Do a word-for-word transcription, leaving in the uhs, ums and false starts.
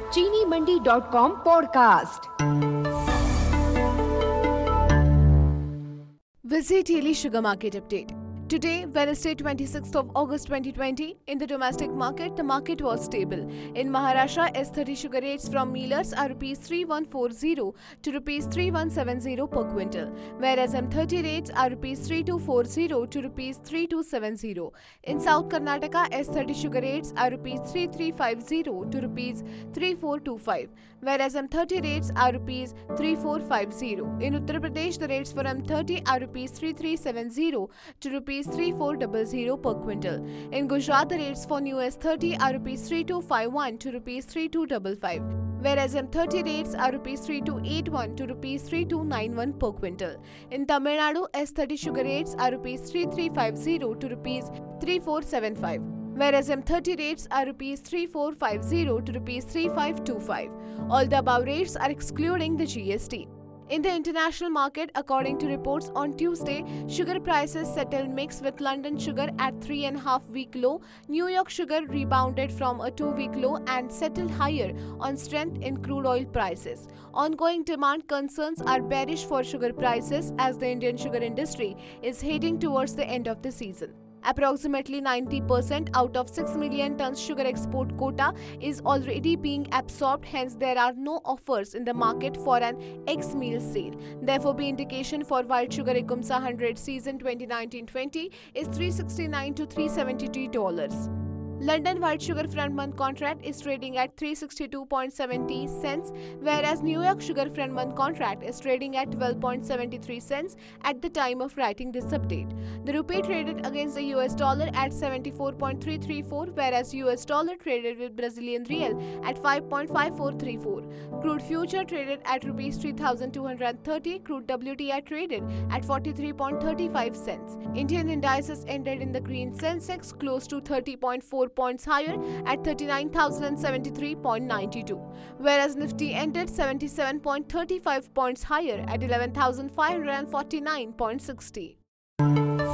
चीनी Mandi dot com podcast. Visit Daily Sugar Market Update. Today, Wednesday, twenty-sixth of August twenty twenty, in the domestic market, the market was stable. In Maharashtra, S thirty sugar rates from millers are rupees three one four zero to rupees three one seven zero per quintal, whereas M thirty rates are rupees three two four zero to rupees three two seven zero. In South Karnataka, S thirty sugar rates are rupees three three five zero to rupees three four two five, whereas M thirty rates are rupees three four five zero. In Uttar Pradesh, the rates for M thirty are rupees three three seven zero to rupees three four zero zero per quintal. In Gujarat, the rates for new S thirty are rupees three two five one to rupees three two five five, whereas M thirty rates are rupees three two eight one to rupees three two nine one per quintal. In Tamil Nadu, S thirty sugar rates are rupees three three five zero to rupees three four seven five, whereas M thirty rates are rupees three four five zero to rupees three five two five. All the above rates are excluding the G S T. In the international market, according to reports on Tuesday, sugar prices settled mixed with London sugar at three and a half week low. New York sugar rebounded from a two week low and settled higher on strength in crude oil prices. Ongoing demand concerns are bearish for sugar prices as the Indian sugar industry is heading towards the end of the season. Approximately ninety percent out of six million tons sugar export quota is already being absorbed, hence there are no offers in the market for an ex-meal sale. Therefore, the indication for white sugar ICUMSA one hundred season twenty nineteen twenty is three sixty-nine to three seventy-three dollars. London white sugar front month contract is trading at three sixty-two point seven zero cents, whereas New York sugar front month contract is trading at twelve point seven three cents at the time of writing this update. The rupee traded against the U S dollar at seventy-four point three three four, whereas U S dollar traded with Brazilian real at five point five four three four. Crude future traded at rupees three thousand two hundred thirty. Crude W T I traded at forty-three point three five cents. Indian indices ended in the green. Sensex close to thirty point four points higher at thirty-nine thousand seventy-three point nine two, whereas Nifty ended seventy-seven point three five points higher at eleven thousand five hundred forty-nine point six zero.